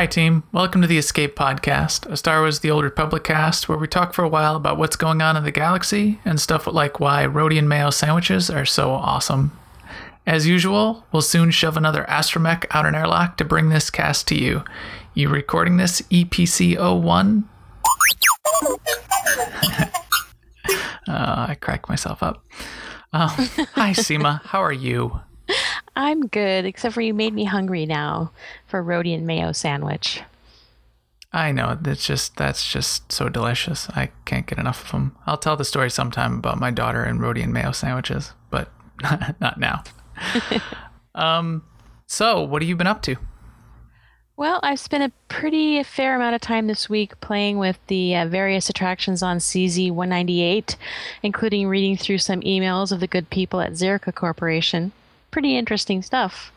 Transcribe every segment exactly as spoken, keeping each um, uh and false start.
Hi, team. Welcome to the Escape Podcast, a Star Wars The Old Republic cast where we talk for a while about what's going on in the galaxy and stuff like why roti and mayo sandwiches are so awesome. As usual, we'll soon shove another astromech out an airlock to bring this cast to you. You recording this, E P C zero one? uh, I cracked myself up. Uh, hi, Seema. How are you? I'm good, except for you made me hungry now for a roti and mayo sandwich. I know. That's just that's just so delicious. I can't get enough of them. I'll tell the story sometime about my daughter and roti and mayo sandwiches, but not now. um, so, what have you been up to? Well, I've spent a pretty fair amount of time this week playing with the uh, various attractions on C Z one ninety-eight, including reading through some emails of the good people at Zerka Corporation. Pretty interesting stuff.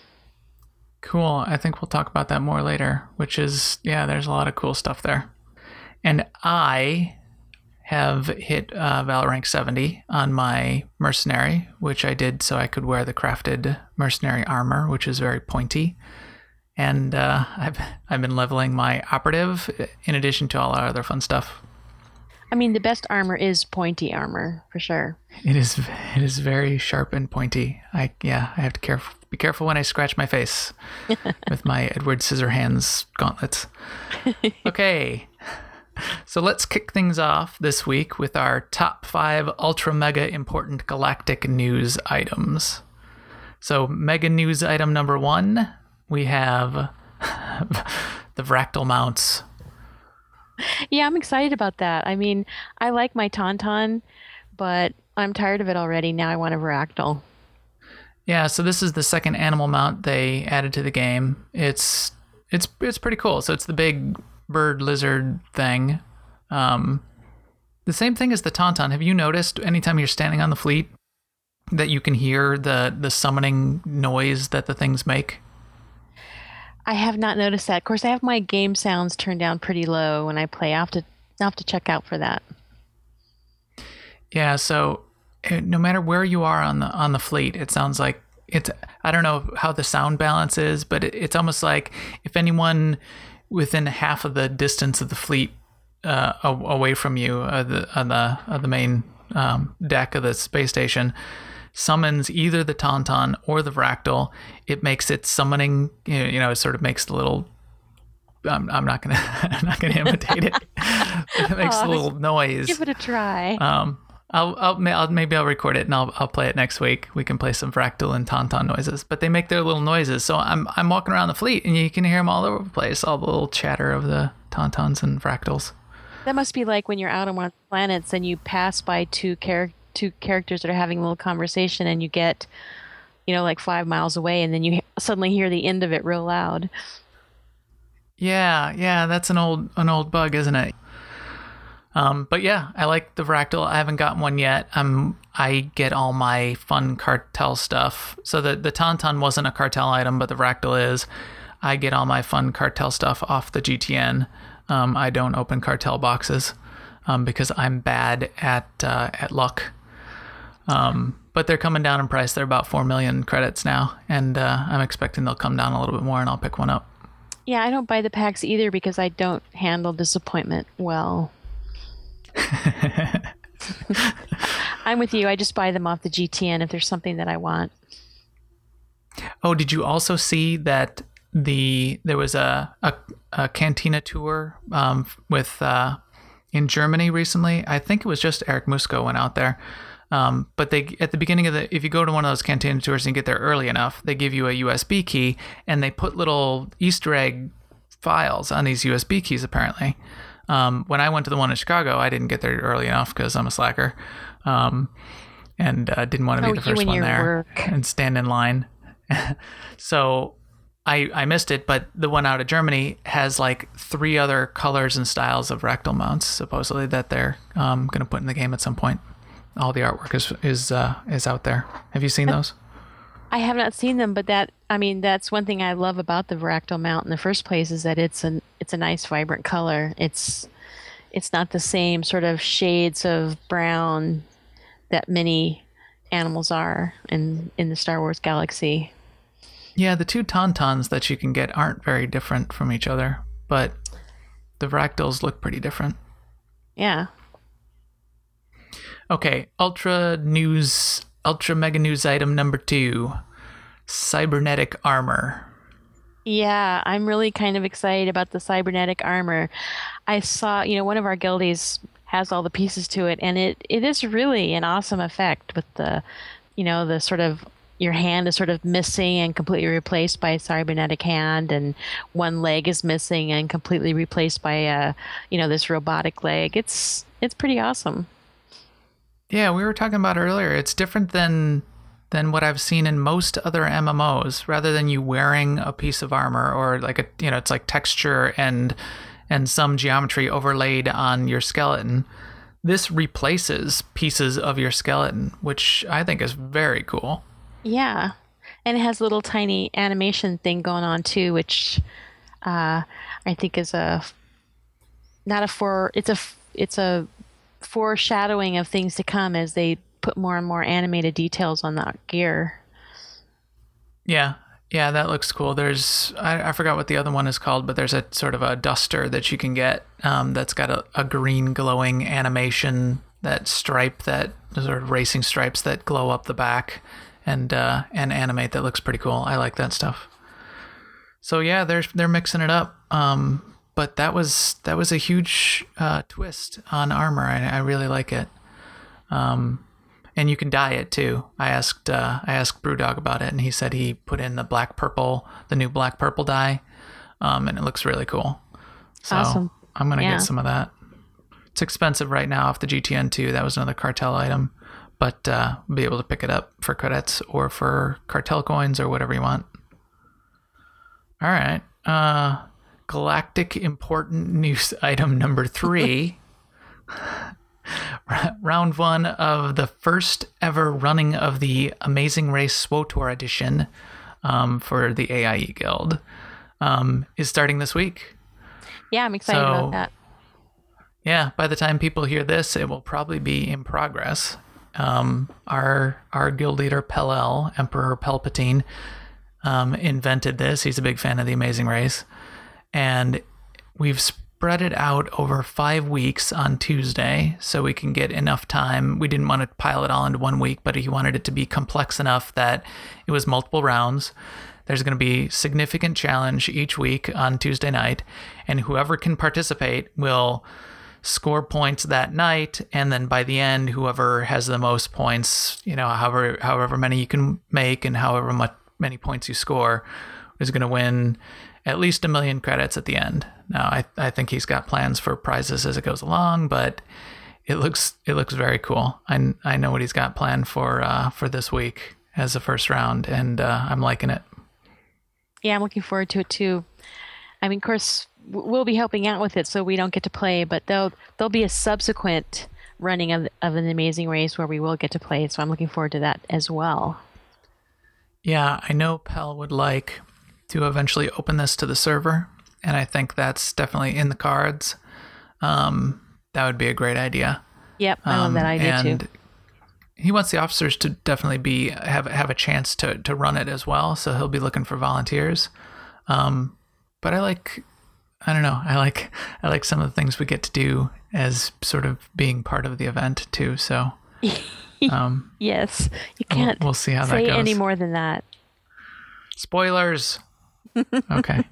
Cool. I think we'll talk about that more later, which is, yeah, there's a lot of cool stuff there. And I have hit uh, Val rank seventy on my mercenary, which I did so I could wear the crafted mercenary armor, which is very pointy. And uh, I've I've been leveling my operative in addition to all our other fun stuff. I mean, the best armor is pointy armor, for sure. It is it is very sharp and pointy. I yeah, I have to caref- be careful when I scratch my face with my Edward Scissorhands gauntlets. Okay, so let's kick things off this week with our top five ultra mega important galactic news items. So mega news item number one, we have the Vractal mounts. Yeah, I'm excited about that. I mean, I like my Tauntaun, but I'm tired of it already. Now I want a Vractal. Yeah, so this is the second animal mount they added to the game. It's it's it's pretty cool. So it's the big bird lizard thing. Um, the same thing as the Tauntaun. Have you noticed anytime you're standing on the fleet that you can hear the the summoning noise that the things make? I have not noticed that. Of course, I have my game sounds turned down pretty low when I play. I have to, I have to check out for that. Yeah, so no matter where you are on the on the fleet, it sounds like it's. I don't know how the sound balance is, but it, it's almost like if anyone within half of the distance of the fleet uh, away from you, uh, the, on the on the main um, deck of the space station, summons either the Tauntaun or the Vractal, it makes its summoning, you know, it sort of makes the little, I'm, I'm not going to, I'm not going to imitate it. It makes oh, a little noise. Give it a try. Um, I'll, I'll, I'll, maybe I'll record it and I'll, I'll play it next week. We can play some Vractal and Tauntaun noises, but they make their little noises. So I'm, I'm walking around the fleet and you can hear them all over the place, all the little chatter of the Tauntauns and Vractals. That must be like when you're out on one of the planets and you pass by two characters. two characters that are having a little conversation and you get, you know, like five miles away and then you suddenly hear the end of it real loud. Yeah, yeah, that's an old an old bug, isn't it? Um, but yeah, I like the Vractal. I haven't gotten one yet. Um, I get all my fun cartel stuff. So the, the Tauntaun wasn't a cartel item, but the Vractal is. I get all my fun cartel stuff off the G T N. Um, I don't open cartel boxes um, because I'm bad at uh, at luck. Um, but they're coming down in price. They're about four million credits now, and uh, I'm expecting they'll come down a little bit more, and I'll pick one up. Yeah, I don't buy the packs either because I don't handle disappointment well. I'm with you. I just buy them off the G T N if there's something that I want. Oh, did you also see that the there was a a, a Cantina tour um, with uh, in Germany recently? I think it was just Eric Musco went out there. Um, but they at the beginning of the, if you go to one of those Cantina tours and get there early enough, they give you a U S B key and they put little Easter egg files on these U S B keys apparently. Um, when I went to the one in Chicago, I didn't get there early enough because I'm a slacker, um, and uh, didn't want to be oh, the first one there work. and stand in line. So I I missed it, but the one out of Germany has like three other colors and styles of Vractal mounts supposedly that they're um, going to put in the game at some point. All the artwork is is uh, is out there. Have you seen those? I have not seen them, but that I mean that's one thing I love about the Vractal mount in the first place is that it's an it's a nice vibrant color. It's it's not the same sort of shades of brown that many animals are in in the Star Wars galaxy. Yeah, the two Tauntauns that you can get aren't very different from each other, but the Vractals look pretty different. Yeah. Okay, Ultra News, Ultra Mega News item number two, Cybernetic Armor. Yeah, I'm really kind of excited about the cybernetic armor. I saw, you know, one of our guildies has all the pieces to it, and it, it is really an awesome effect with the, you know, the sort of, your hand is sort of missing and completely replaced by a cybernetic hand, and one leg is missing and completely replaced by a, you know, this robotic leg. It's it's pretty awesome. Yeah, we were talking about earlier. It's different than than what I've seen in most other M M Os. Rather than you wearing a piece of armor or like a, you know, it's like texture and and some geometry overlaid on your skeleton. This replaces pieces of your skeleton, which I think is very cool. Yeah, and it has a little tiny animation thing going on too, which uh, I think is a not a for it's a it's a foreshadowing of things to come as they put more and more animated details on that gear. Yeah, yeah, that looks cool. There's I, I forgot what the other one is called, but there's a sort of a duster that you can get um, that's got a, a green glowing animation, that stripe, that sort of racing stripes that glow up the back and uh, and animate. That looks pretty cool. I like that stuff. So yeah, they're they're mixing it up. Um, but that was that was a huge uh, twist on armor. I, I really like it. Um, and you can dye it too. I asked uh, I asked Brewdog about it, and he said he put in the black purple, the new black purple dye, um, and it looks really cool. So awesome. I'm gonna Yeah. get some of that. It's expensive right now off the G T N two. That was another cartel item, but uh, we'll be able to pick it up for credits or for cartel coins or whatever you want. All right. Uh, galactic important news item number three. Round one of the first ever running of the Amazing Race SWTOR edition um, for the A I E Guild um, is starting this week. Yeah, I'm excited So, about that. Yeah, by the time people hear this, it will probably be in progress. Um, our our guild leader, Pel-El, Emperor Palpatine, um, invented this. He's a big fan of the Amazing Race. And we've spread it out over five weeks on Tuesday so we can get enough time. We didn't want to pile it all into one week, but he wanted it to be complex enough that it was multiple rounds. There's going to be significant challenge each week on Tuesday night, and whoever can participate will score points that night, and then by the end, whoever has the most points, you know, however however many you can make and however much many points you score, is going to win at least a million credits at the end. Now, I I think he's got plans for prizes as it goes along, but it looks it looks very cool. I I know what he's got planned for uh, for this week as the first round, and uh, I'm liking it. Yeah, I'm looking forward to it too. I mean, of course, we'll be helping out with it, so we don't get to play, but there'll there'll be a subsequent running of of an Amazing Race where we will get to play. So I'm looking forward to that as well. Yeah, I know Pel would like to eventually open this to the server, and I think that's definitely in the cards. Um, that would be a great idea. Yep, I love Um, that idea and too. he wants the officers to definitely be have have a chance to to run it as well. So he'll be looking for volunteers. Um, but I like, I don't know, I like I like some of the things we get to do as sort of being part of the event too. So um, Yes, you we'll, can't we'll see how that say goes. any more than that. Spoilers. Okay.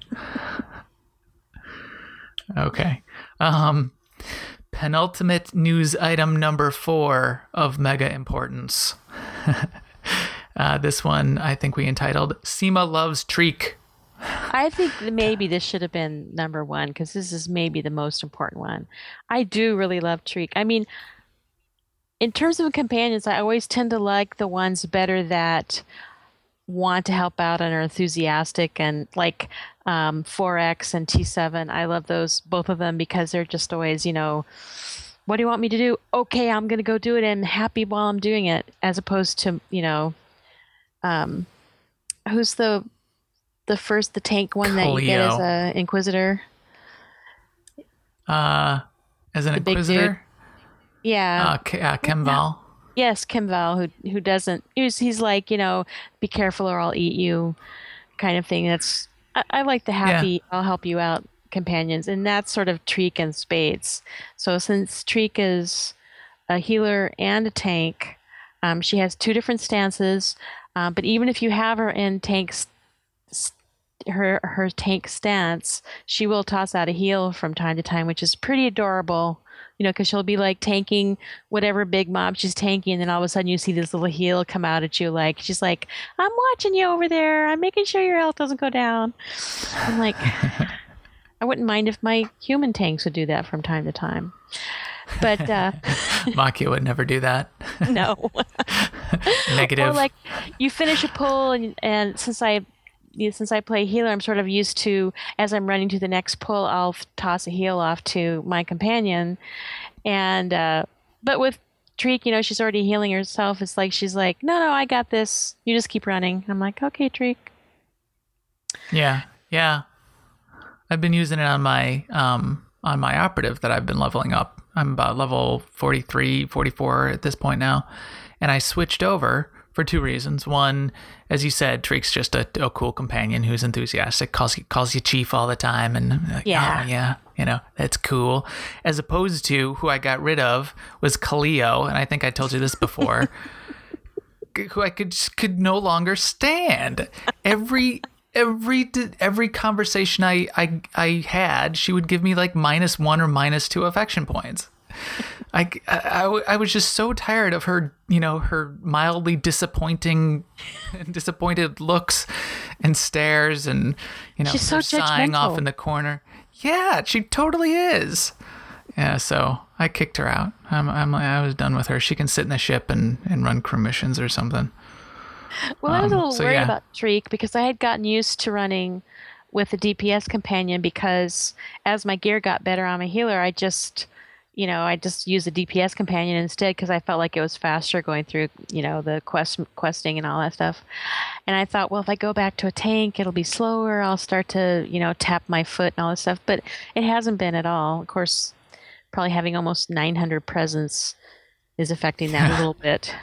Okay. Um, penultimate news item number four of mega importance. uh, this one I think we entitled Seema Loves Treek. I think that maybe this should have been number one because this is maybe the most important one. I do really love Treek. I mean, in terms of companions, I always tend to like the ones better that want to help out and are enthusiastic, and like um, four X and T seven. I love those, both of them, because they're just always, you know, what do you want me to do? Okay, I'm going to go do it and happy while I'm doing it, as opposed to, you know, um, who's the the first, the tank one that you get as a Inquisitor? Uh, as an The big Inquisitor? dude. Yeah. Uh, K- uh, Kemval. Yes, Kimval, who who doesn't, he's, he's like, you know, be careful or I'll eat you kind of thing. That's I, I like the Yeah. happy, I'll help you out companions, and that's sort of Treek and Spades. So since Treek is a healer and a tank, um, she has two different stances. Uh, but even if you have her in tanks, her her tank stance, she will toss out a heal from time to time, which is pretty adorable. You know, because she'll be like tanking whatever big mob she's tanking, and then all of a sudden you see this little heal come out at you. Like she's like, "I'm watching you over there. I'm making sure your health doesn't go down." I'm like, I wouldn't mind if my human tanks would do that from time to time, but uh, Maki would never do that. no. Negative. Or like you finish a pull, and, and since I since I play healer, I'm sort of used to, as I'm running to the next pull, I'll toss a heal off to my companion. And, uh, but with Treek, you know, she's already healing herself. It's like, she's like, no, no, I got this. You just keep running. I'm like, okay, Treek. Yeah. Yeah. I've been using it on my, um, on my operative that I've been leveling up. I'm about level forty-three, forty-four at this point now. And I switched over for two reasons. One, as you said, Treek's just a, a cool companion who's enthusiastic, calls you, calls you chief all the time, and like, yeah, oh, yeah, you know, that's cool. As opposed to who I got rid of was Kaleo, and I think I told you this before, who I could could no longer stand. Every every every conversation I, I I had, she would give me like minus one or minus two affection points. I, I, I was just so tired of her, you know, her mildly disappointing, disappointed looks and stares, and, you know, she's so her sighing judgmental. off in the corner. Yeah, she totally is. Yeah, so I kicked her out. I'm, I'm, I was done with her. She can sit in the ship and, and run crew missions or something. Well, I was a little Um, so worried yeah. about Treek because I had gotten used to running with a D P S companion, because as my gear got better on my healer, I just, you know, I just used a D P S companion instead because I felt like it was faster going through, you know, the quest questing and all that stuff. And I thought, well, if I go back to a tank, it'll be slower. I'll start to, you know, tap my foot and all this stuff. But it hasn't been at all. Of course, probably having almost nine hundred presence is affecting that a little bit.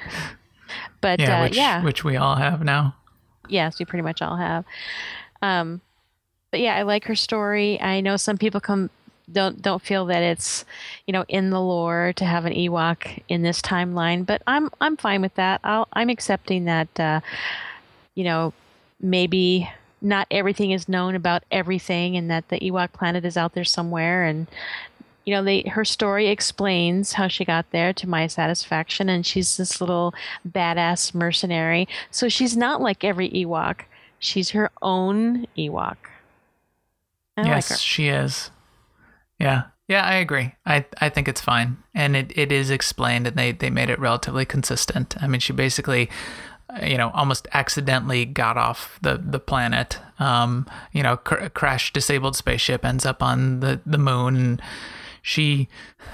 But Yeah, uh, which, yeah, which we all have now. yes, we pretty much all have. Um, but yeah, I like her story. I know some people come don't don't feel that it's, you know, in the lore to have an Ewok in this timeline, but I'm I'm fine with that. I'll, I'm accepting that. Uh, you know, maybe not everything is known about everything, and that the Ewok planet is out there somewhere, and you know, they her story explains how she got there to my satisfaction, and she's this little badass mercenary. So she's not like every Ewok. She's her own Ewok. I Yes, like her. she is. Yeah. Yeah, I agree. I, I think it's fine. And it, it is explained, and they, they made it relatively consistent. I mean, she basically, uh, you know, almost accidentally got off the, the planet. Um, you know, cr- crashed disabled spaceship, ends up on the, the moon. And she,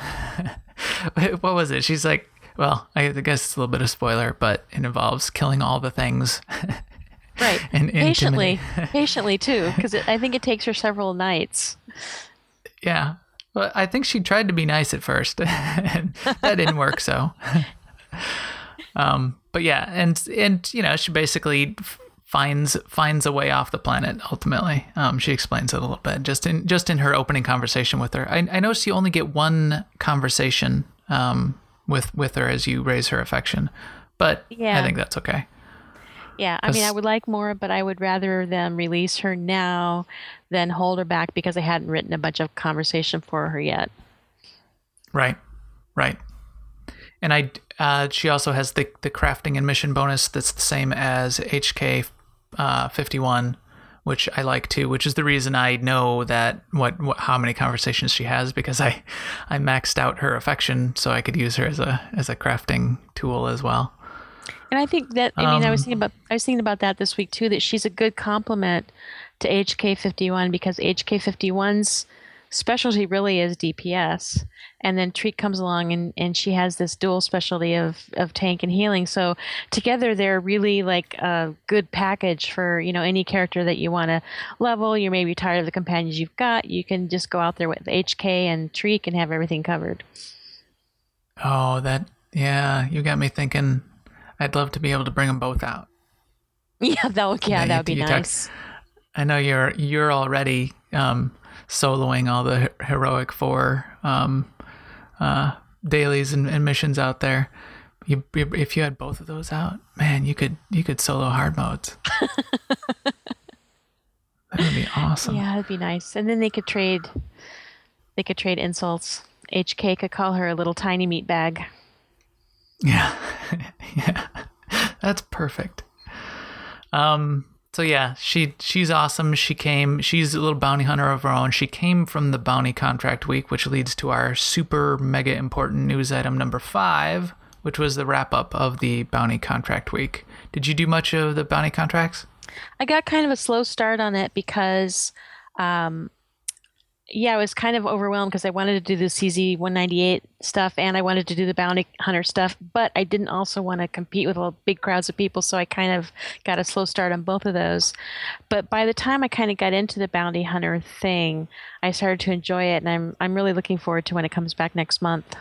what was it? She's like, well, I guess it's a little bit of spoiler, but it involves killing all the things. Right. and patiently, intimidate- patiently too, because I think it takes her several nights. Yeah. Well, I think she tried to be nice at first, and that didn't work. So, um, but yeah, and and you know, she basically f- finds finds a way off the planet. Ultimately, um, she explains it a little bit just in just in her opening conversation with her. I, I noticed you only get one conversation um, with with her as you raise her affection, but Yeah. I think that's okay. Yeah, I mean, I That's- would like more, but I would rather them release her now than hold her back because I hadn't written a bunch of conversation for her yet. Right, right. And I, uh, she also has the the crafting and mission bonus that's the same as H K uh, fifty-one, which I like too. Which is the reason I know that what, what how many conversations she has, because I I maxed out her affection so I could use her as a as a crafting tool as well. And I think that, I mean, I was Um, thinking about I was thinking about that this week too, that she's a good complement to H K fifty-one, because H K fifty-one's specialty really is D P S. And then Treek comes along, and, and she has this dual specialty of, of tank and healing. So together they're really like a good package for, you know, any character that you want to level. You're maybe tired of the companions you've got. You can just go out there with H K and Treek and have everything covered. Oh, that yeah, you got me thinking. I'd love to be able to bring them both out. Yeah, that would, yeah, Yeah, that you, would be you nice. talk, I know you're you're already um, soloing all the he- heroic four um, uh, dailies and, and missions out there. You, if you had both of those out, man, you could you could solo hard modes. That would be awesome. Yeah, that'd be nice. And then they could trade. They could trade insults. H K could call her a little tiny meat bag. Yeah, yeah, that's perfect. Um. So yeah, she she's awesome. She came. She's a little bounty hunter of her own. She came from the bounty contract week, which leads to our super mega important news item number five, which was the wrap up of the bounty contract week. Did you do much of the bounty contracts? I got kind of a slow start on it because, um, yeah, I was kind of overwhelmed because I wanted to do the C Z one ninety-eight stuff and I wanted to do the bounty hunter stuff, but I didn't also want to compete with all big crowds of people, so I kind of got a slow start on both of those. But by the time I kind of got into the bounty hunter thing, I started to enjoy it, and I'm I'm really looking forward to when it comes back next month.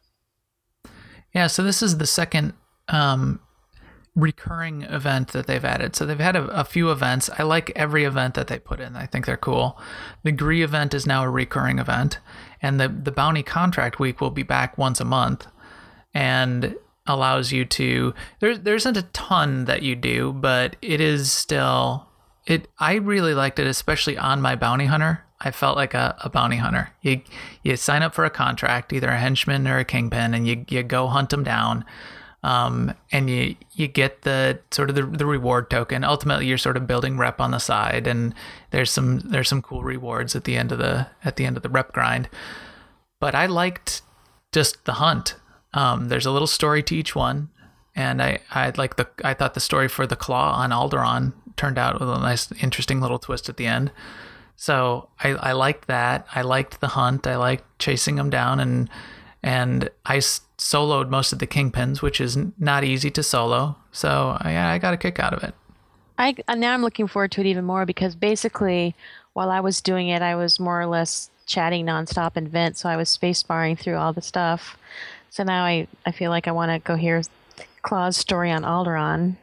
Yeah, so this is the second um, recurring event that they've added. So they've had a, a few events. I like every event that they put in. I think they're cool. The Gree event is now a recurring event, and the, the Bounty Contract Week will be back once a month and allows you to... There, there isn't a ton that you do, but it is still... It. I really liked it, especially on my Bounty Hunter. I felt like a, a bounty hunter. You you sign up for a contract, either a henchman or a kingpin, and you, you go hunt them down. Um, and you you get the sort of the, the reward token. Ultimately, you're sort of building rep on the side, and there's some there's some cool rewards at the end of the at the end of the rep grind. But I liked just the hunt. Um, there's a little story to each one, and I I like the I thought the story for the Claw on Alderaan turned out with a nice, interesting little twist at the end. So I, I liked that. I liked the hunt. I liked chasing them down, and and I soloed most of the kingpins, which is not easy to solo. So yeah, I got a kick out of it. I now I'm looking forward to it even more because basically, while I was doing it, I was more or less chatting nonstop in Vent, so I was space barring through all the stuff. So now I, I feel like I want to go hear Claw's story on Alderaan.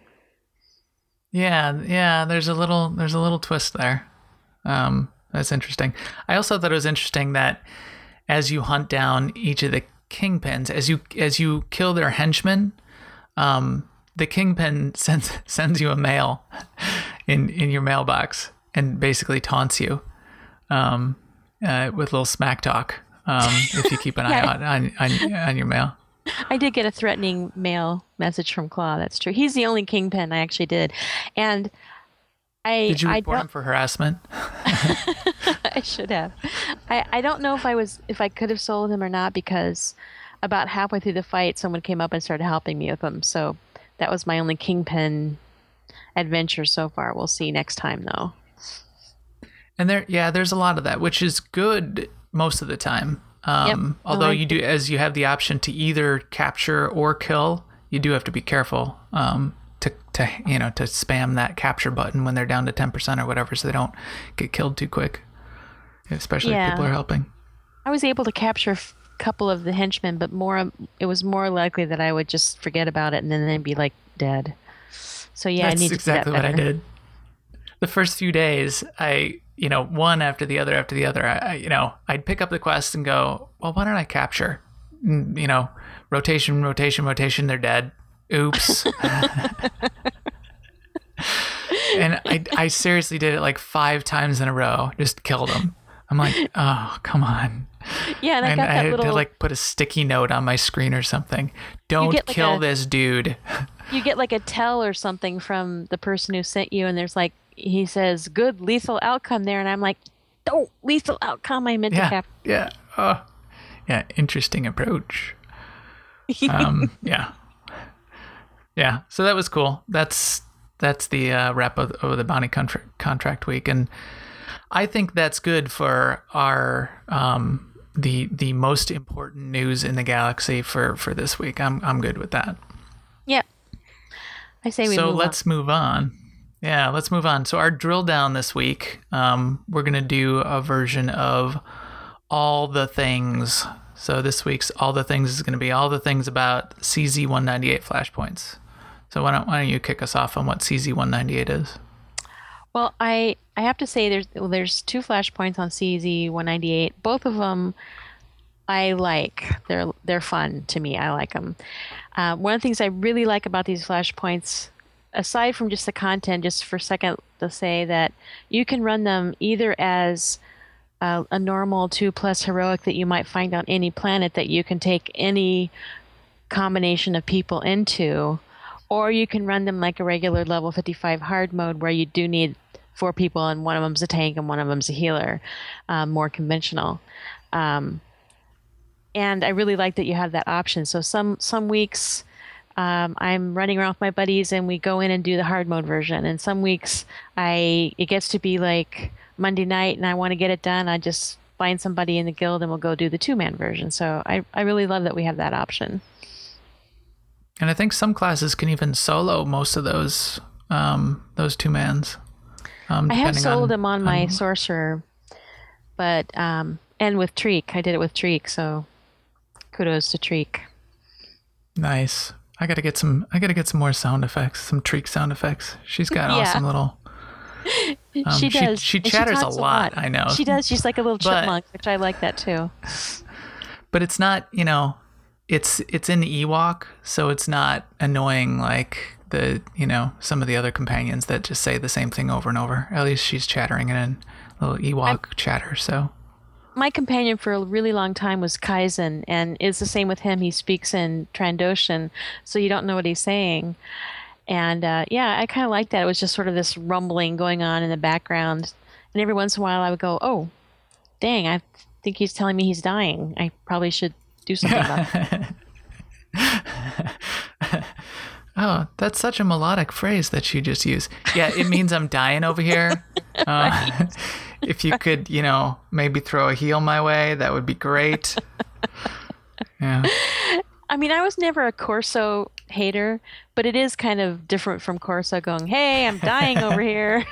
Yeah, yeah. There's a little there's a little twist there. Um, that's interesting. I also thought it was interesting that as you hunt down each of the kingpins, as you as you kill their henchmen, um, the kingpin sends sends you a mail in in your mailbox and basically taunts you um, uh, with a little smack talk um, if you keep an yeah. eye out on, on on your mail. I did get a threatening mail message from Claw. That's true. He's the only kingpin I actually did, and. I, Did you I report him for harassment? I should have. I, I don't know if I was if I could have sold him or not because about halfway through the fight, someone came up and started helping me with him. So that was my only kingpin adventure so far. We'll see next time though. And there, yeah, there's a lot of that, which is good most of the time. Um, yep. Although no, you do, as you have the option to either capture or kill, you do have to be careful. Um, to, to you know to spam that capture button when they're down to ten percent or whatever, so they don't get killed too quick, especially yeah. if people are helping. I was able to capture a couple of the henchmen, but more it was more likely that I would just forget about it and then they'd be like dead. So yeah, That's I need to exactly do that what I did. The first few days, I you know one after the other after the other, I, I you know I'd pick up the quest and go, well, why don't I capture? And, you know, rotation, rotation, rotation. They're dead. Oops. And I, I seriously did it like five times in a row. Just killed them. I'm like, oh, come on. Yeah, and I and got that I had little... to like put a sticky note on my screen or something. Don't like kill a... this dude. You get like a tell or something from the person who sent you, and there's like, he says, good lethal outcome there. And I'm like, don't lethal outcome. I meant yeah, to cap. Yeah. Oh, yeah. Interesting approach. um, yeah. Yeah, so that was cool. That's that's the uh, wrap of, of the bounty contract contract week, and I think that's good for our um, the the most important news in the galaxy for, for this week. I'm I'm good with that. Yep. I say we. So move let's on. move on. Yeah, let's move on. So our drill down this week, um, we're gonna do a version of all the things. So this week's all the things is gonna be all the things about C Z one ninety-eight flashpoints. So why don't why don't you kick us off on what C Z one ninety-eight is? Well, I I have to say there's well, there's two flashpoints on C Z one ninety-eight. Both of them I like. They're they're fun to me. I like them. Uh, one of the things I really like about these flashpoints, aside from just the content, just for a second to say that you can run them either as uh, a normal two plus heroic that you might find on any planet that you can take any combination of people into, or you can run them like a regular level fifty-five hard mode where you do need four people and one of them's a tank and one of them's a healer, um, more conventional. Um, and I really like that you have that option. So some some weeks um, I'm running around with my buddies and we go in and do the hard mode version. And some weeks I it gets to be like Monday night and I want to get it done. I just find somebody in the guild and we'll go do the two-man version. So I, I really love that we have that option. And I think some classes can even solo most of those um, those two mans. Um, I have soloed on, them on my on... sorcerer, but um, and with Treek, I did it with Treek. So kudos to Treek. Nice. I gotta get some. I gotta get some more sound effects. Some Treek sound effects. She's got Yeah. awesome little. Um, she does. She, she And she chatters talks a lot. I know. She does. She's like a little But- chipmunk, which I like that too. But it's not. You know, it's it's in Ewok, so it's not annoying like the you know some of the other companions that just say the same thing over and over. At least she's chattering in a little Ewok I'm- chatter. So. My companion for a really long time was Kaizen, and it's the same with him. He speaks in Trandoshan, so you don't know what he's saying. And uh, yeah, I kind of like that. It was just sort of this rumbling going on in the background. And every once in a while I would go, oh, dang, I think he's telling me he's dying. I probably should do something about it. Oh, that's such a melodic phrase that you just used. Yeah, it means I'm dying over here. Uh, Right. If you could, you know, maybe throw a heal my way, that would be great. Yeah. I mean, I was never a Corso hater, but it is kind of different from Corso going, hey, I'm dying over here.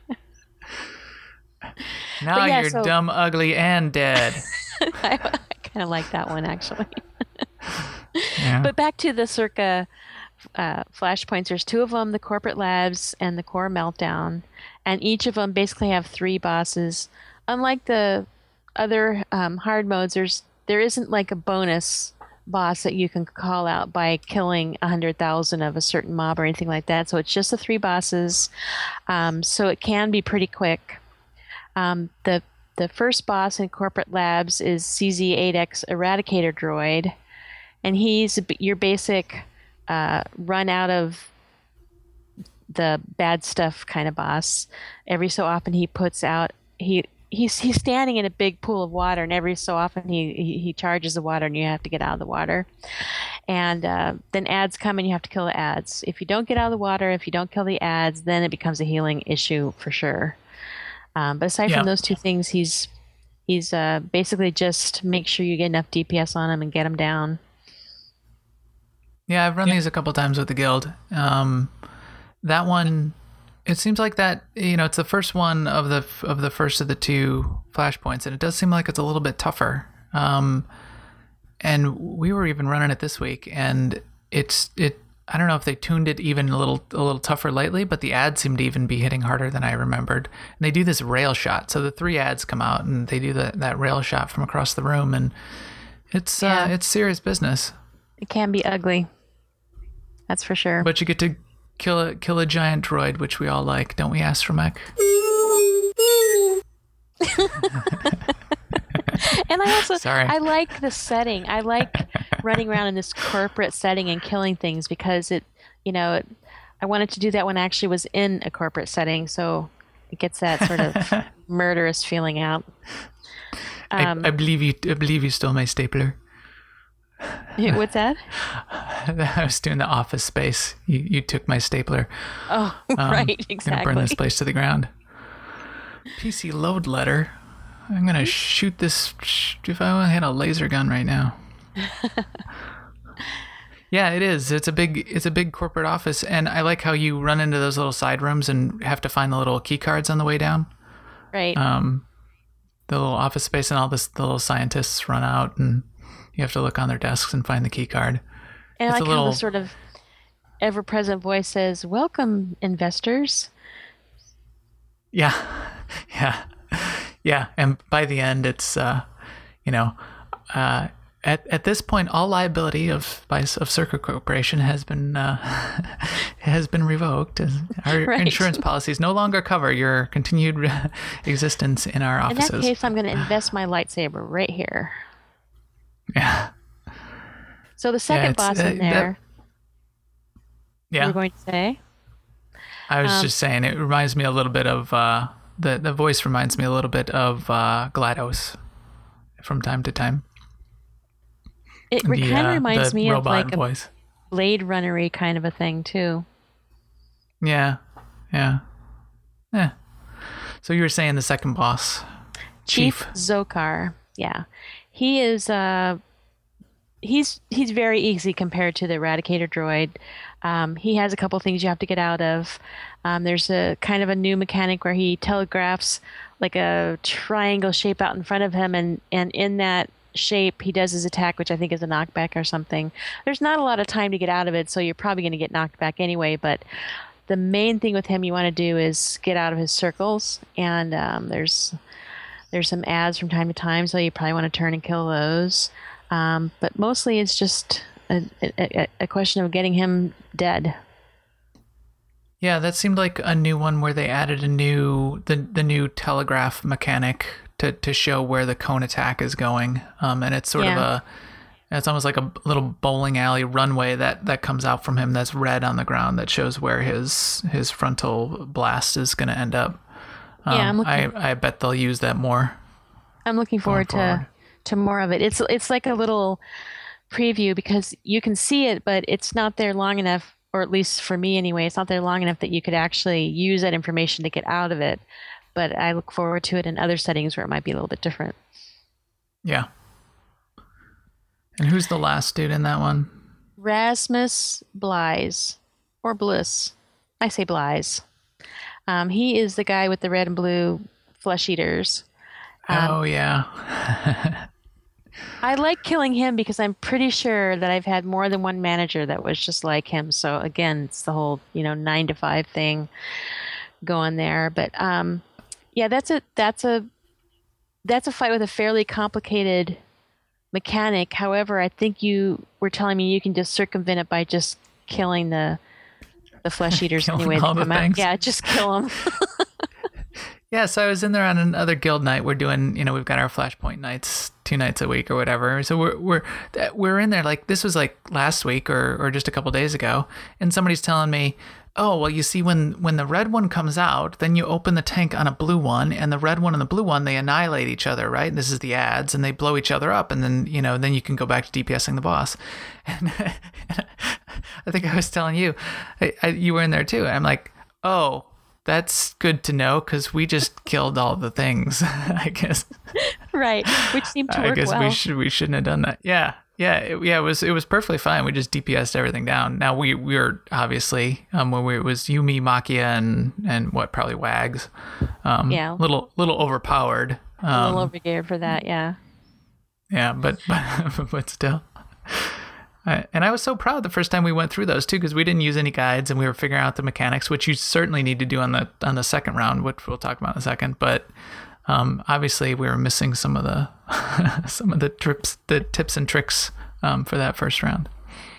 Now yeah, you're so- dumb, ugly, and dead. I, I kind of like that one, actually. Yeah. But back to the Circa uh, flashpoints, there's two of them, the Corporate Labs and the Core Meltdown, and each of them basically have three bosses. Unlike the other um, hard modes, there's there isn't like a bonus boss that you can call out by killing one hundred thousand of a certain mob or anything like that. So it's just the three bosses. Um, so it can be pretty quick. Um, the the first boss in Corporate Labs is C Z eight X Eradicator Droid, and he's your basic uh, run out of the bad stuff kind of boss. Every so often he puts out he he's he's standing in a big pool of water, and every so often he he, he charges the water, and you have to get out of the water. And uh, then ads come, and you have to kill the ads. If you don't get out of the water, if you don't kill the ads, then it becomes a healing issue for sure. Um, but aside Yeah. from those two things, he's he's uh, basically just make sure you get enough D P S on him and get him down. Yeah, I've run these a couple times with the guild. Um, that one, it seems like that, you know, it's the first one of the of the first of the two flashpoints, and it does seem like it's a little bit tougher. Um, and we were even running it this week, and it's it. I don't know if they tuned it even a little a little tougher lately, but the ads seem to even be hitting harder than I remembered. And they do this rail shot, so the three ads come out, and they do that that rail shot from across the room, and it's Yeah. uh, it's serious business. It can be ugly. That's for sure. But you get to kill a kill a giant droid, which we all like, don't we, Astromech? And I also Sorry. I like the setting. I like running around in this corporate setting and killing things because it, you know, it, I wanted to do that when I actually was in a corporate setting, so it gets that sort of murderous feeling out. Um, I, I believe you. I believe you stole my stapler. What's that? I was doing the Office Space. You you took my stapler. Oh, Um, right, I'm exactly. gonna burn this place to the ground. P C load letter. I'm gonna shoot this. sh- If I had a laser gun right now. Yeah, it is. It's a big. It's a big corporate office, and I like how you run into those little side rooms and have to find the little key cards on the way down. Right. Um, the little office space, and all this. The little scientists run out, and you have to look on their desks and find the key card. and I it's like a how little- the sort of ever-present voice says, "Welcome, investors." Yeah, yeah, yeah. And by the end, it's uh, you know, uh, at at this point, all liability of by of Circa Corporation has been uh, has been revoked. Our Right. insurance policies no longer cover your continued existence in our In offices. that case, I'm going to invest my lightsaber right here. Yeah, So the second it's, boss uh, in there, you yeah. were going to say? I was um, just saying, it reminds me a little bit of uh, the the voice reminds me a little bit of uh, GLaDOS from time to time. It The, kind of uh, reminds the me of robot like a voice. Blade Runner-y kind of a thing, too. Yeah, yeah, yeah. So you were saying the second boss, Chief, Chief. Zokar. Yeah. He is uh he's he's very easy compared to the Eradicator droid. Um, he has a couple things you have to get out of. Um, there's a kind of a new mechanic where he telegraphs like a triangle shape out in front of him, and and in that shape he does his attack, which I think is a knockback or something. There's not a lot of time to get out of it, so you're probably going to get knocked back anyway, but the main thing with him you want to do is get out of his circles, and um, there's there's some ads from time to time, so you probably want to turn and kill those. Um, but mostly it's just a, a, a question of getting him dead. Yeah, that seemed like a new one where they added a new the the new telegraph mechanic to, to show where the cone attack is going. Um, and it's sort of Yeah. a it's almost like a little bowling alley runway that, that comes out from him that's red on the ground that shows where his his frontal blast is going to end up. Um, Yeah, I'm looking- I I bet they'll use that more. I'm looking forward to forward. to more of it. It's it's like a little preview because you can see it, but it's not there long enough, or at least for me anyway, it's not there long enough that you could actually use that information to get out of it. But I look forward to it in other settings where it might be a little bit different. Yeah. And who's the last dude in that one? Rasmus Blyes, or Bliss. I say Blyes. Um, he is the guy with the red and blue flesh eaters. Um, oh yeah. I like killing him because I'm pretty sure that I've had more than one manager that was just like him. So again, it's the whole, you know, nine to five thing going there. But um, yeah, that's a that's a that's a fight with a fairly complicated mechanic. However, I think you were telling me you can just circumvent it by just killing the the flesh eaters Killing anyway. all They the come out. things. Yeah, just kill them. Yeah, so I was in there on another guild night. We're doing, you know, we've got our Flashpoint nights two nights a week or whatever. So we're we're we're in there like this was like last week or or just a couple days ago, and somebody's telling me, "Oh, well, you see when when the red one comes out, then you open the tank on a blue one, and the red one and the blue one they annihilate each other, right? And this is the ads, and they blow each other up, and then you know then you can go back to DPSing the boss." And I think I was telling you, I, I, you were in there too. I'm like, "Oh, that's good to know because we just killed all the things." I guess. Right, which seemed to I work guess well. we should we shouldn't have done that. Yeah, yeah, it, yeah. It was it was perfectly fine. We just D P S'd everything down. Now we we were obviously um when we, it was Yumi, Makia, and and what probably Wags. Um, Yeah. little little overpowered. Um, A little overgeared for that, yeah. yeah, but but, but still. I, and I was so proud the first time we went through those too, because we didn't use any guides and we were figuring out the mechanics, which you certainly need to do on the on the second round, which we'll talk about in a second. But um, obviously, we were missing some of the some of the trips, the tips and tricks um, for that first round.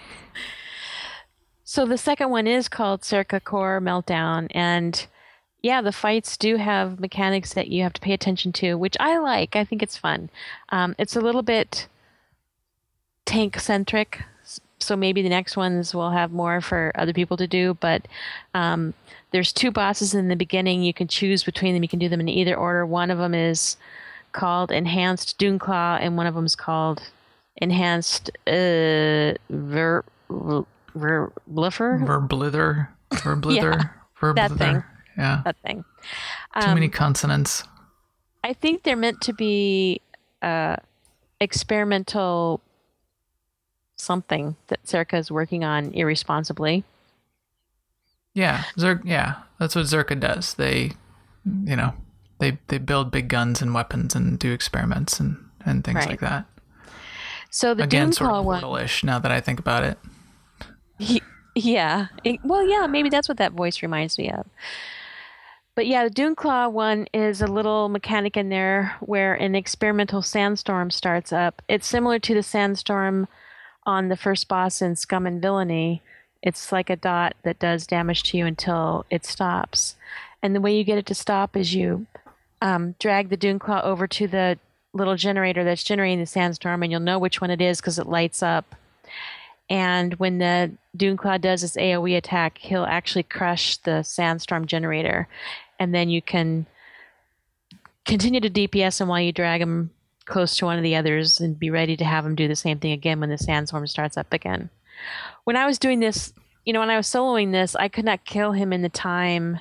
So the second one is called Circa Core Meltdown, and yeah, the fights do have mechanics that you have to pay attention to, which I like. I think it's fun. Um, it's a little bit tank centric, so maybe the next ones will have more for other people to do. But um, there's two bosses in the beginning. You can choose between them. You can do them in either order. One of them is called Enhanced Doonclaw, and one of them is called Enhanced uh, Ver. Ver- Bluffer? Verblither, verblither, Yeah, verblither. that thing. Yeah, That thing. too Um, many consonants. I think they're meant to be uh, experimental something that Circa is working on irresponsibly. Yeah, Zerk. Yeah, that's what Zerka does. They, you know, they they build big guns and weapons and do experiments and and things Right. like that. So the Again, Doonclaw sort of one, Portal-ish. Now that I think about it. he, Yeah. It- well, yeah, maybe that's what that voice reminds me of. But yeah, the Duneclaw one is a little mechanic in there where an experimental sandstorm starts up. It's similar to the sandstorm on the first boss in Scum and Villainy. It's like a dot that does damage to you until it stops. And the way you get it to stop is you um, drag the Duneclaw over to the little generator that's generating the sandstorm, and you'll know which one it is because it lights up. And when the Duneclaw does its AoE attack, he'll actually crush the sandstorm generator. And then you can continue to D P S him while you drag him close to one of the others and be ready to have him do the same thing again when the sandstorm starts up again. When I was doing this, you know, when I was soloing this, I could not kill him in the time.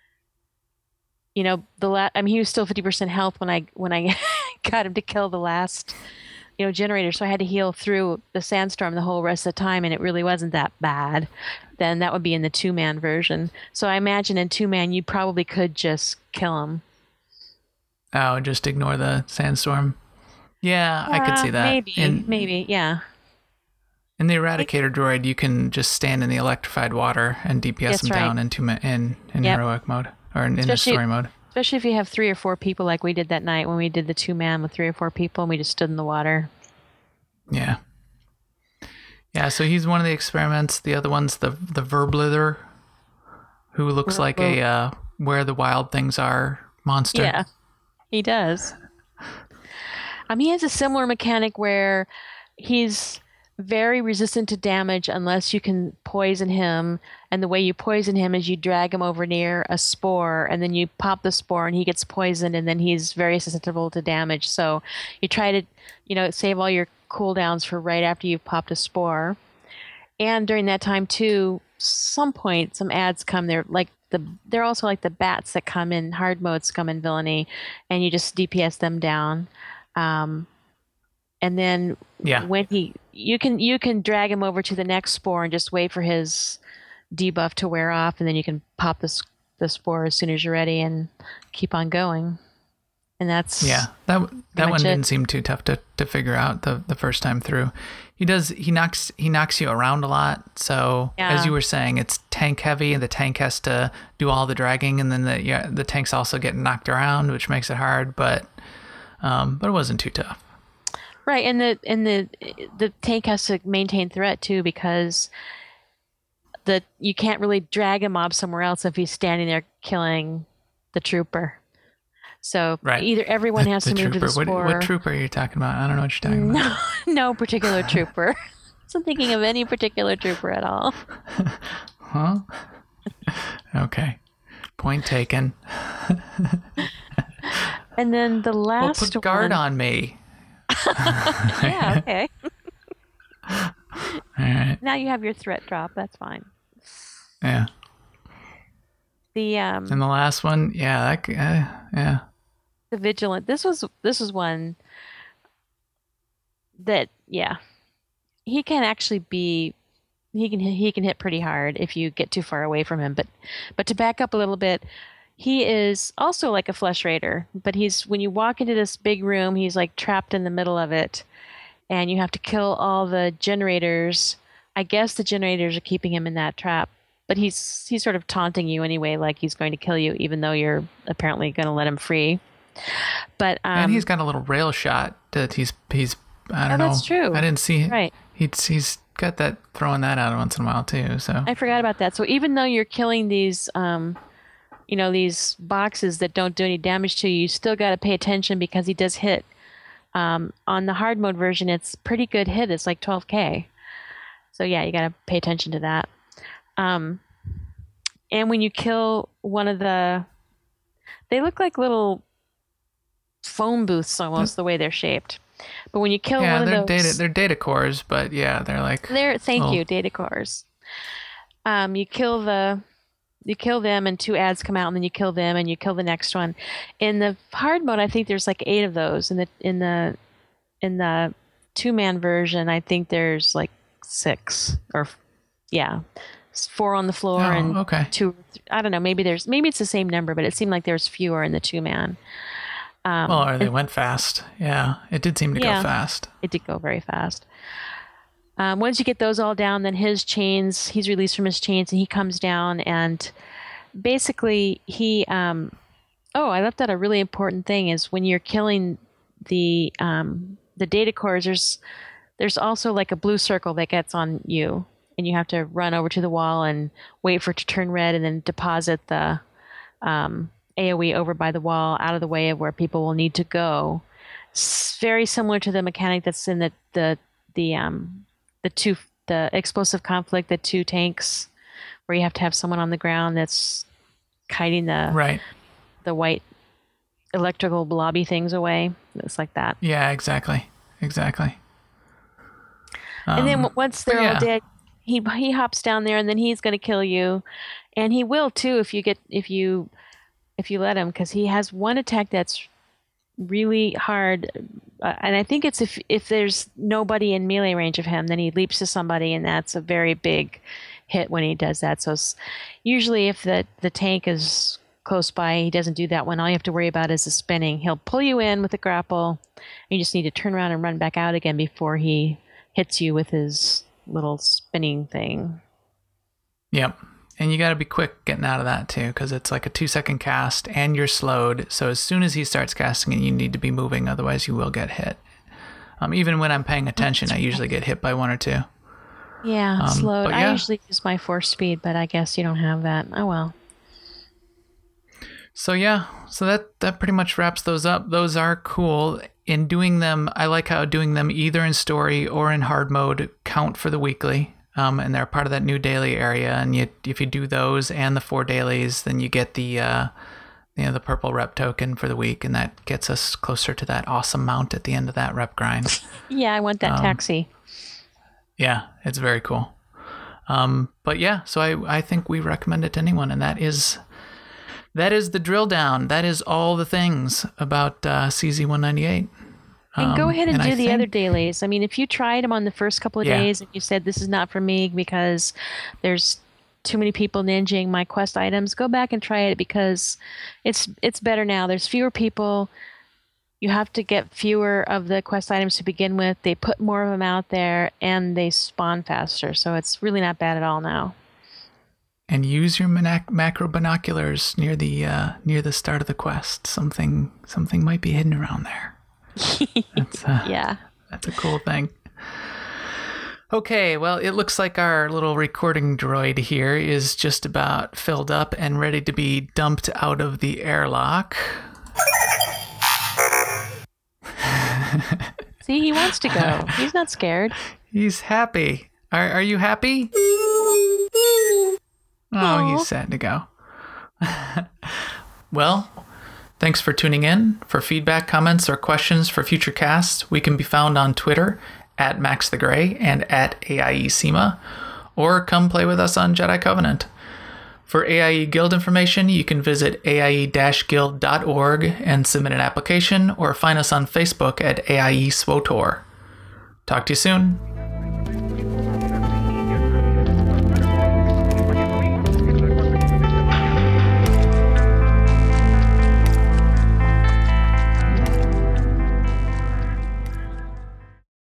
You know, the la- I mean, he was still fifty percent health when I when I got him to kill the last, you know, generator. So I had to heal through the sandstorm the whole rest of the time, and it really wasn't that bad. Then that would be in the two-man version. So I imagine in two-man you probably could just kill him. Oh, just ignore the sandstorm. Yeah, I could see that. Maybe, in, maybe, yeah. In the Eradicator droid, you can just stand in the electrified water and D P S That's them right. down in, two ma- in, in Yep. heroic mode, or in, in the Especially- story mode. Especially if you have three or four people like we did that night when we did the two-man with three or four people and we just stood in the water. Yeah. Yeah, so he's one of the experiments. The other one's the the Verblither, who looks like a uh, where the wild things are monster. Yeah, he does. Um, he has a similar mechanic where he's very resistant to damage unless you can poison him. And the way you poison him is you drag him over near a spore and then you pop the spore and he gets poisoned and then he's very susceptible to damage. So you try to, you know, save all your cooldowns for right after you've popped a spore. And during that time too, some point some ads come. They're like the they're also like the bats that come in hard mode Scum and Villainy, and you just D P S them down. Um, and then Yeah. when he you can you can drag him over to the next spore and just wait for his debuff to wear off, and then you can pop the s- the spore as soon as you're ready and keep on going. And that's Yeah, that that one much it. didn't seem too tough to, to figure out the, the first time through. He does he knocks he knocks you around a lot. So Yeah. as you were saying, it's tank heavy, and the tank has to do all the dragging, and then the yeah, the tanks also get knocked around, which makes it hard. But um, but it wasn't too tough. Right, and the and the the tank has to maintain threat too because the you can't really drag a mob somewhere else if he's standing there killing the trooper. So Right. either everyone has the to move trooper. to the What, spore. what trooper are you talking about? I don't know what you're talking about. No, no particular trooper. Wasn't thinking of any particular trooper at all. Huh? Okay. Point taken. And then the Well, last put guard one. on me. Yeah, okay. All right. Now you have your threat drop. That's fine. Yeah. The um And the last one, yeah, that, c- uh, yeah. the vigilant. This was this was one that yeah, he can actually be he can he can hit pretty hard if you get too far away from him. But but to back up a little bit, he is also like a flesh raider. But he's when you walk into this big room, he's like trapped in the middle of it, and you have to kill all the generators. I guess the generators are keeping him in that trap. But he's he's sort of taunting you anyway, like he's going to kill you, even though you're apparently going to let him free. But um, And he's got a little rail shot that he's he's I don't Oh, know. that's true. I didn't see. Right. He's he's got that throwing that out once in a while too. So I forgot about that. So even though you're killing these, um, you know, these boxes that don't do any damage to you, you still got to pay attention because he does hit. Um, on the hard mode version, it's pretty good hit. It's like twelve K. So yeah, you got to pay attention to that. Um, and when you kill one of the, they look like little phone booths almost the way they're shaped. But when you kill yeah, one they're of those, data they're data cores, but yeah, they're like they're thank little- you, data cores. Um, you kill the, you kill them, and two ads come out, and then you kill them, and you kill the next one. In the hard mode, I think there's like eight of those. In the in the in the two man version, I think there's like six or yeah, It's four on the floor Oh, and okay. two. I don't know. Maybe there's maybe it's the same number, but it seemed like there's fewer in the two man. Um, Well, or they went fast. Yeah, it did seem to Yeah. go fast. It did go very fast. Um, once you get those all down, then his chains, he's released from his chains, and he comes down and basically he. Um, oh, I left out a really important thing: is when you're killing the um, the data cores, there's there's also like a blue circle that gets on you, and you have to run over to the wall and wait for it to turn red, and then deposit the um, AoE over by the wall, out of the way of where people will need to go. It's very similar to the mechanic that's in the the the um, the two the explosive conflict, the two tanks, where you have to have someone on the ground that's kiting the right. the white electrical blobby things away. It's like that. Yeah, exactly, exactly. Um, and then once they're yeah. all dead, he he hops down there, and then he's going to kill you, and he will too if you get if you if you let him, because he has one attack that's really hard, uh, and I think it's if if there's nobody in melee range of him, then he leaps to somebody, and that's a very big hit when he does that. So usually if the the tank is close by, he doesn't do that one. All you have to worry about is the spinning. He'll pull you in with a grapple, and you just need to turn around and run back out again before he hits you with his little spinning thing. Yep. And you got to be quick getting out of that too, because it's like a two second cast and you're slowed. So as soon as he starts casting it, you need to be moving. Otherwise you will get hit. Um, even when I'm paying attention, I usually get hit by one or two. Yeah, um, slowed. yeah. I usually use my force speed, but I guess you don't have that. Oh, well. So yeah, so that, that pretty much wraps those up. Those are cool. In doing them, I like how doing them either in story or in hard mode count for the weekly. Um, and they're part of that new daily area. And you, if you do those and the four dailies, then you get the uh, you know the purple rep token for the week, and that gets us closer to that awesome mount at the end of that rep grind. Yeah, I want that um, taxi. Yeah, it's very cool. Um, but yeah, so I, I think we recommend it to anyone, and that is that is the drill down. That is all the things about uh, C Z one ninety-eight. And go ahead and, and do I the think, other dailies. I mean, if you tried them on the first couple of yeah. days and you said, this is not for me because there's too many people ninjing my quest items, go back and try it, because it's it's better now. There's fewer people. You have to get fewer of the quest items to begin with. They put more of them out there, and they spawn faster. So it's really not bad at all now. And use your manac- macro binoculars near the uh, near the start of the quest. Something something might be hidden around there. That's, uh, yeah, that's a cool thing. Okay, well, it looks like our little recording droid here is just about filled up and ready to be dumped out of the airlock. See, he wants to go. He's not scared. He's happy. Are Are you happy? Oh, Aww. He's sad to go. Well, thanks for tuning in. For feedback, comments, or questions for future casts, we can be found on Twitter at Max the Gray and at A I E SEMA, or come play with us on Jedi Covenant. For A I E Guild information, you can visit A I E guild dot org and submit an application, or find us on Facebook at A I E SWOTOR. Talk to you soon.